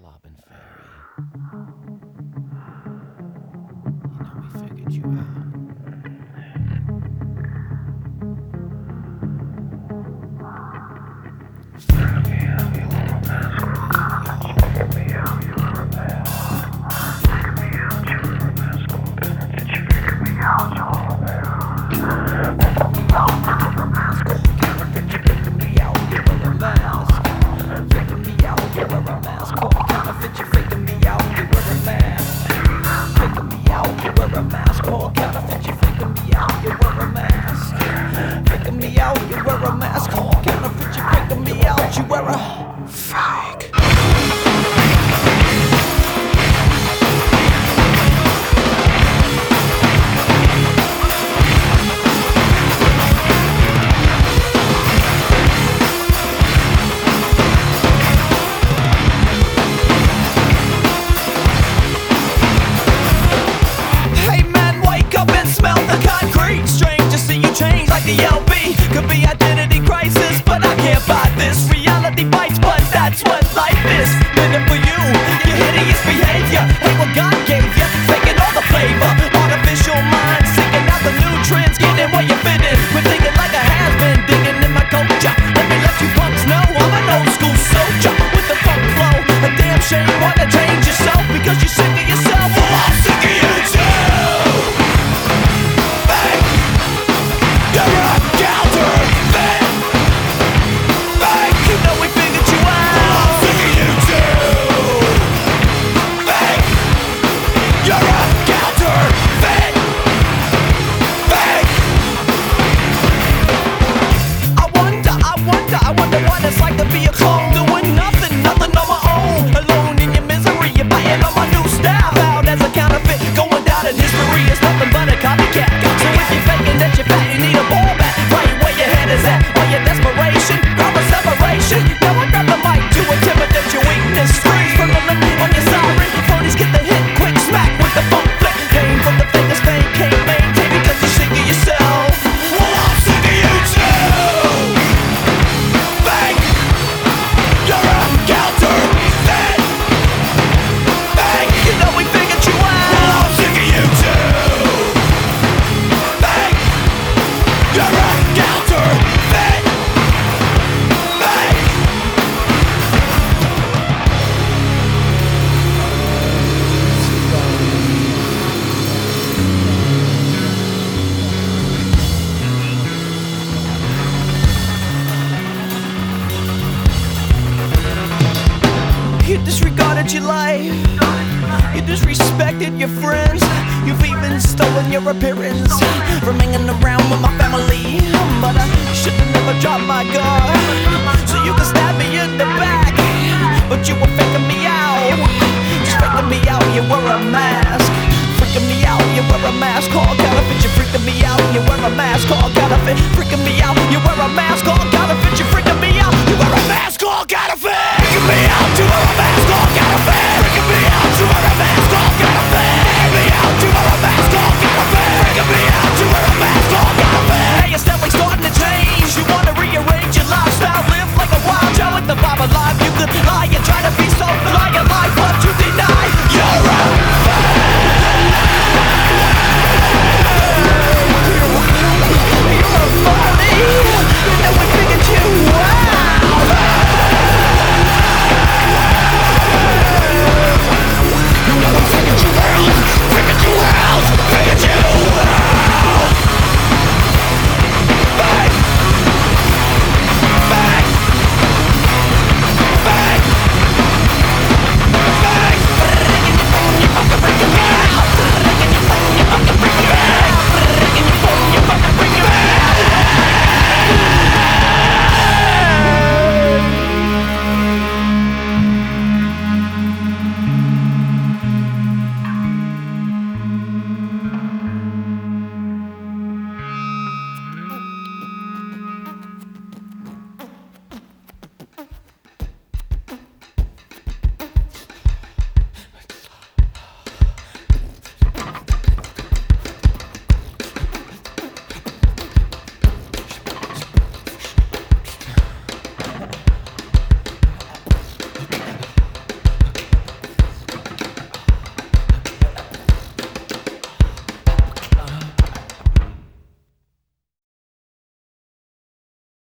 slobbing fairy. You know we figured you out. The LB could be identity crisis, but I can't buy this. Reality bites, but that's what life is. Living for you, your hideous behavior. Hate what God gave you, faking all the flavor. Artificial mind, seeking out the nutrients, getting where you fit in. We're thinking like a has-been, digging in my culture. Let me let you punks know I'm an old school soldier with the funk flow. A damn shame, wanna change yourself because you're sick of yourself. Well, I'm sick of you too. I wonder what it's like to be a clone, doing nothing on my own. Alone in your misery, you're biting on my new style. Out as a counterfeit, going down in history is nothing but a copycat. So if you're faking that you're fat, you need a ball back. Right where your head is at, or your desperation, proper separation. Now I got the mic to intimidate your weakness. Screams from the lip on your siren. Phonies get the hit, quick smack with the funk flick. Came from the fakest fame, can't maintain because you're sick of yourself. Well, I'm sick of you too. You disregarded your life, you disrespected your friends. You've even stolen your appearance from hanging around with my family. But I should've never dropped my guard, so you could stab me in the back. But you were faking me out, just faking me out, you wore a mask. Freaking me out, you wear a mask called counterfeit. You freaking me out, you wear a mask called counterfeit. Freaking me out, you wear a mask called counterfeit. You freaking me out, you wear a mask called counterfeit. Freaking me out, you wear a mask.